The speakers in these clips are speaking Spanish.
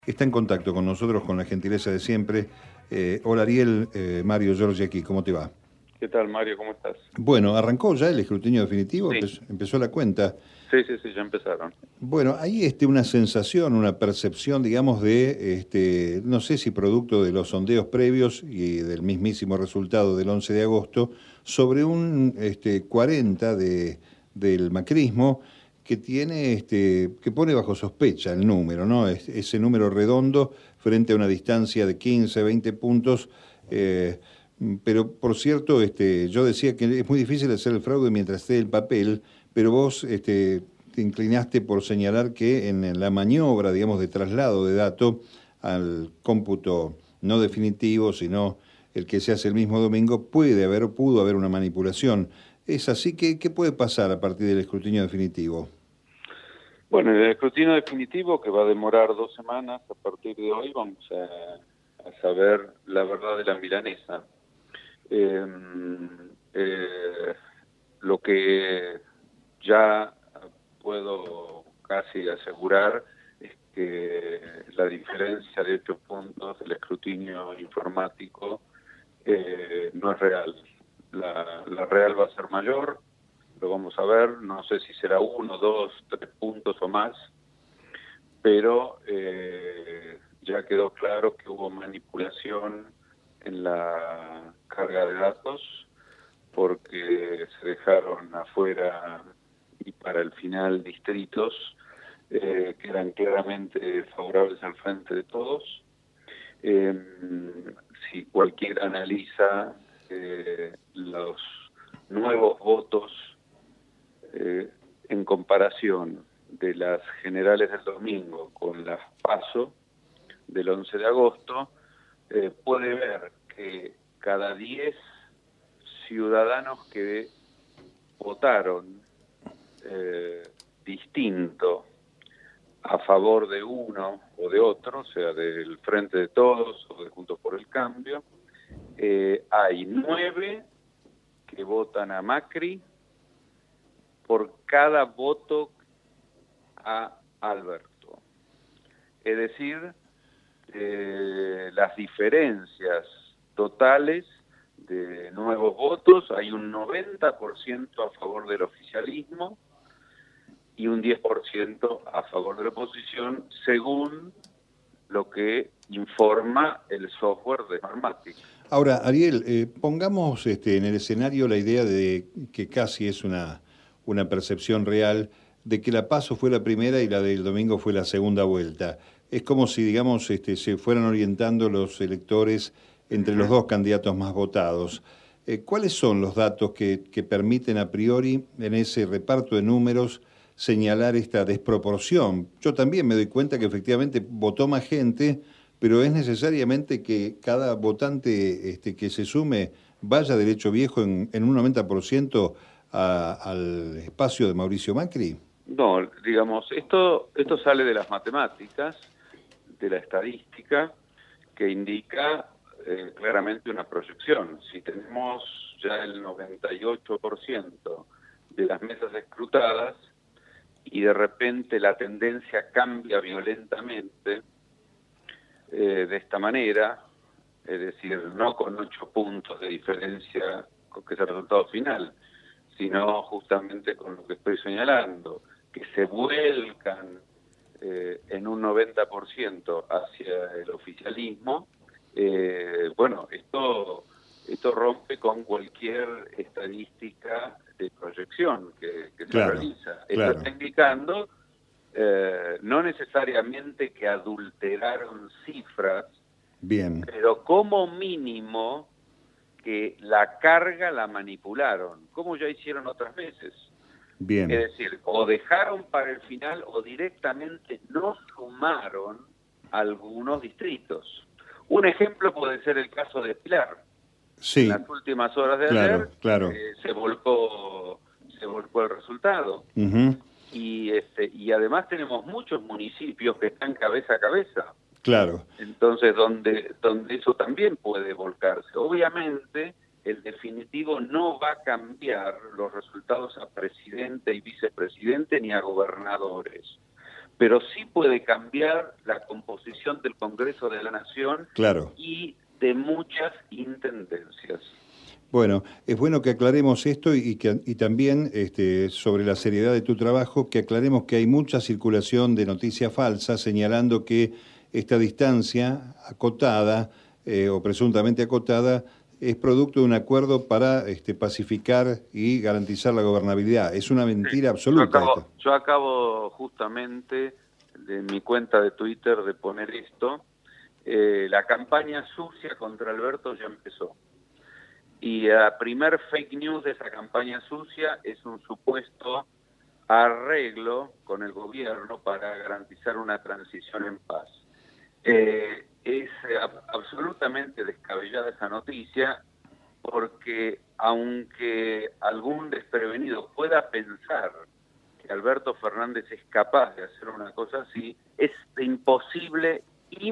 Está en contacto con nosotros con la gentileza de siempre. Hola Ariel, Mario Giorgi aquí, ¿cómo te va? ¿Qué tal, Mario? ¿Cómo estás? Bueno, ¿arrancó ya el escrutinio definitivo? Sí, Empezó la cuenta. sí, ya empezaron. Bueno, hay una sensación, una percepción, digamos, de, no sé si producto de los sondeos previos y del mismísimo resultado del 11 de agosto, sobre un 40 del macrismo que tiene, que pone bajo sospecha el número, ¿no? Ese número redondo frente a una distancia de 15, 20 puntos. eh, pero, por cierto, yo decía que es muy difícil hacer el fraude mientras esté el papel, pero vos, te inclinaste por señalar que en la maniobra, digamos, de traslado de dato al cómputo no definitivo, sino el que se hace el mismo domingo, puede haber o pudo haber una manipulación. ¿Es así? ¿Qué puede pasar a partir del escrutinio definitivo? Bueno, el escrutinio definitivo, que va a demorar 2 semanas, a partir de hoy vamos a saber la verdad de la milanesa. Eh, eh, lo que ya puedo casi asegurar es que la diferencia de 8 puntos del escrutinio informático no es real. La real va a ser mayor, lo vamos a ver, no sé si será 1, 2, 3 puntos o más, pero ya quedó claro que hubo manipulación en la carga de datos porque se dejaron afuera y para el final distritos que eran claramente favorables al Frente de Todos. Eh, si cualquiera analiza los nuevos votos en comparación de las generales del domingo con las PASO del 11 de agosto, puede ver que cada 10 ciudadanos que votaron distinto a favor de uno o de otro, o sea, del Frente de Todos o de Juntos por el Cambio, hay 9 que votan a Macri por cada voto a Alberto. Es decir, las diferencias totales de nuevos votos, hay un 90% a favor del oficialismo y un 10% a favor de la oposición, según lo que informa el software de Smartmatic. Ahora, Ariel, pongamos en el escenario la idea de que casi es una percepción real de que la PASO fue la primera y la del domingo fue la segunda vuelta. Es como si, digamos, se fueran orientando los electores entre los dos candidatos más votados. ¿Cuáles son los datos que permiten a priori, en ese reparto de números, señalar esta desproporción? Yo también me doy cuenta que efectivamente votó más gente, pero es necesariamente que cada votante que se sume vaya derecho viejo en un 90% al espacio de Mauricio Macri. No, digamos, esto sale de las matemáticas, de la estadística, que indica claramente una proyección. Si tenemos ya el 98% de las mesas escrutadas y de repente la tendencia cambia violentamente de esta manera, es decir, no con 8 puntos de diferencia, que es el resultado final, sino justamente con lo que estoy señalando, que se vuelcan en un 90% hacia el oficialismo. Bueno, esto rompe con cualquier estadística de proyección que se Claro, realiza. Esto claro. está indicando no necesariamente que adulteraron cifras, Bien, pero como mínimo que la carga la manipularon, como ya hicieron otras veces. Es bien. decir, o dejaron para el final o directamente no sumaron algunos distritos. Un ejemplo puede ser el caso de Pilar. En Sí, las últimas horas de ayer claro, claro. se volcó el resultado. Ujú, Y además tenemos muchos municipios que están cabeza a cabeza. claro, Entonces, donde eso también puede volcarse. Obviamente, el definitivo no va a cambiar los resultados a presidente y vicepresidente ni a gobernadores, pero sí puede cambiar la composición del Congreso de la Nación Claro. y de muchas intendencias. Bueno, es bueno que aclaremos esto y también sobre la seriedad de tu trabajo, que aclaremos que hay mucha circulación de noticias falsas señalando que esta distancia acotada o presuntamente acotada es producto de un acuerdo para pacificar y garantizar la gobernabilidad. Es una mentira absoluta esto. Yo acabo justamente de mi cuenta de Twitter de poner esto. La campaña sucia contra Alberto ya empezó. Y la primer fake news de esa campaña sucia es un supuesto arreglo con el gobierno para garantizar una transición en paz. Es absolutamente descabellada esa noticia, porque aunque algún desprevenido pueda pensar que Alberto Fernández es capaz de hacer una cosa así, es de imposible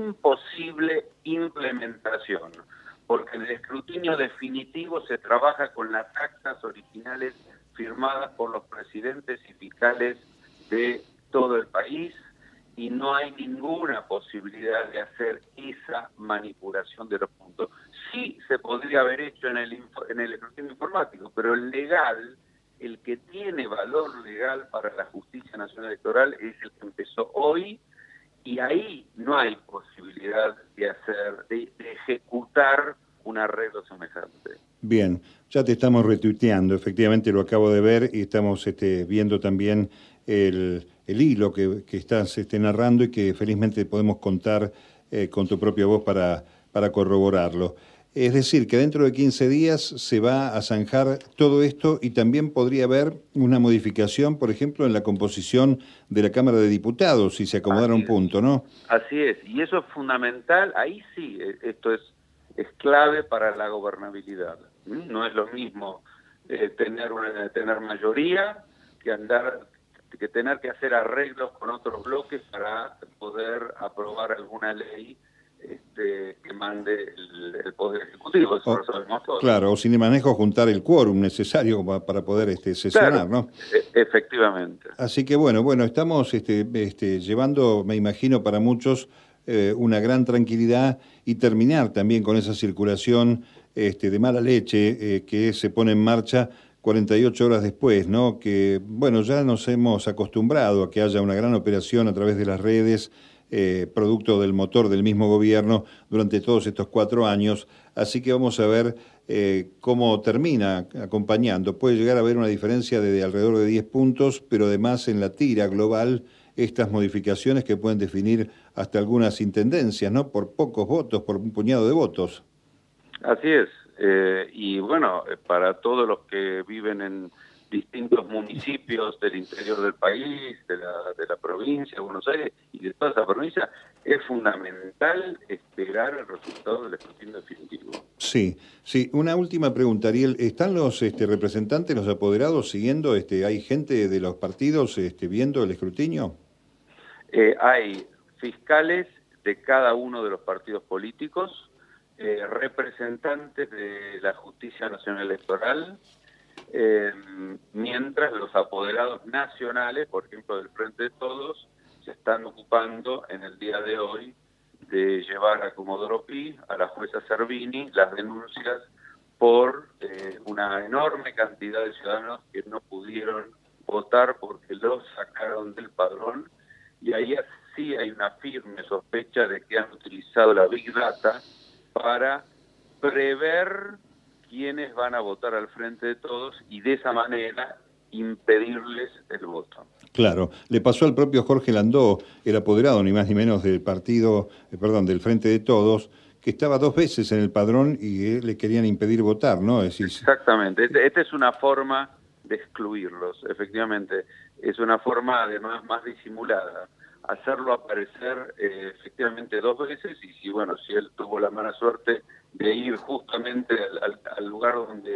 implementación, porque en el escrutinio definitivo se trabaja con las actas originales firmadas por los presidentes y fiscales de todo el país, y no hay ninguna posibilidad de hacer esa manipulación de los puntos. Sí se podría haber hecho en el escrutinio informático, pero el legal, el que tiene valor legal para la Justicia Nacional Electoral, es el que empezó hoy, y ahí no hay posibilidad de ejecutar un arreglo semejante. Bien, ya te estamos retuiteando, efectivamente lo acabo de ver y estamos viendo también el hilo que estás narrando y que felizmente podemos contar con tu propia voz para corroborarlo. Es decir, que dentro de 15 días se va a zanjar todo esto y también podría haber una modificación, por ejemplo, en la composición de la Cámara de Diputados, si se acomodara un punto, ¿no? Así es, y eso es fundamental, ahí sí, esto es clave para la gobernabilidad. No es lo mismo tener mayoría que tener que hacer arreglos con otros bloques para poder aprobar alguna ley que mande el Poder Ejecutivo. Eso lo sabemos todos. Claro, o sin el manejo juntar el quórum necesario para poder sesionar, claro, ¿no? Efectivamente. Así que bueno, estamos llevando, me imagino, para muchos una gran tranquilidad y terminar también con esa circulación de mala leche que se pone en marcha 48 horas después, ¿no? Que, bueno, ya nos hemos acostumbrado a que haya una gran operación a través de las redes, producto del motor del mismo gobierno durante todos estos 4 años, así que vamos a ver cómo termina acompañando. Puede llegar a haber una diferencia de alrededor de 10 puntos, pero además en la tira global estas modificaciones que pueden definir hasta algunas intendencias, ¿no? Por pocos votos, por un puñado de votos. Así es, y bueno, para todos los que viven en distintos municipios del interior del país, de la provincia de Buenos Aires y de toda esa provincia, es fundamental esperar el resultado del escrutinio definitivo. Sí. Una última pregunta, Ariel. ¿Están los representantes, los apoderados siguiendo? ¿Hay gente de los partidos viendo el escrutinio? Hay fiscales de cada uno de los partidos políticos, representantes de la Justicia Nacional Electoral, mientras los apoderados nacionales, por ejemplo del Frente de Todos, se están ocupando en el día de hoy de llevar a Comodoro Pi, a la jueza Servini, las denuncias por una enorme cantidad de ciudadanos que no pudieron votar porque los sacaron del padrón, y ahí sí hay una firme sospecha de que han utilizado la Big Data para prever quiénes van a votar al Frente de Todos y de esa manera impedirles el voto. Claro, le pasó al propio Jorge Landó, el apoderado ni más ni menos del del Frente de Todos, que estaba 2 veces en el padrón y le querían impedir votar, ¿no? Exactamente, esta es una forma de excluirlos, efectivamente, es una forma además más disimulada, hacerlo aparecer efectivamente 2 veces, y si él tuvo la mala suerte de ir justamente al lugar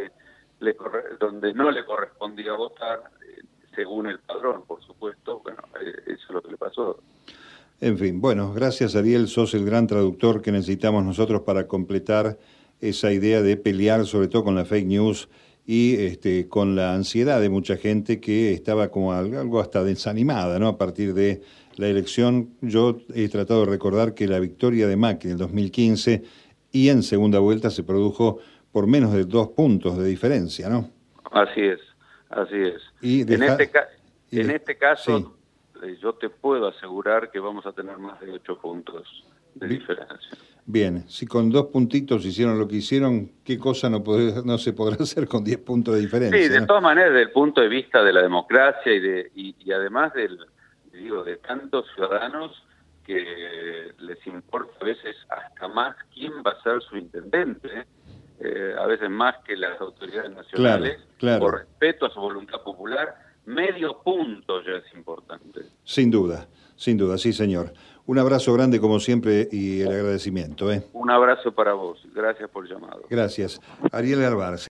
donde no le correspondía votar, según el padrón, por supuesto, eso es lo que le pasó. En fin, gracias Ariel, sos el gran traductor que necesitamos nosotros para completar esa idea de pelear sobre todo con la fake news y con la ansiedad de mucha gente que estaba como algo hasta desanimada, ¿no? A partir de la elección, yo he tratado de recordar que la victoria de Macri en el 2015 y en segunda vuelta se produjo por menos de 2 puntos de diferencia, ¿no? Así es, así es. Y en este caso, sí. Yo te puedo asegurar que vamos a tener más de 8 puntos de diferencia. Bien, si con 2 puntitos hicieron lo que hicieron, ¿qué cosa no se podrá hacer con 10 puntos de diferencia? Sí, de ¿no? todas maneras, desde el punto de vista de la democracia y además de tantos ciudadanos que les importa a veces hasta más quién va a ser su intendente, a veces más que las autoridades nacionales, claro. Por respeto a su voluntad popular, medio punto ya es importante. Sin duda, sí señor. Un abrazo grande como siempre y el agradecimiento. Un abrazo para vos, gracias por el llamado. Gracias. Ariel Garbar.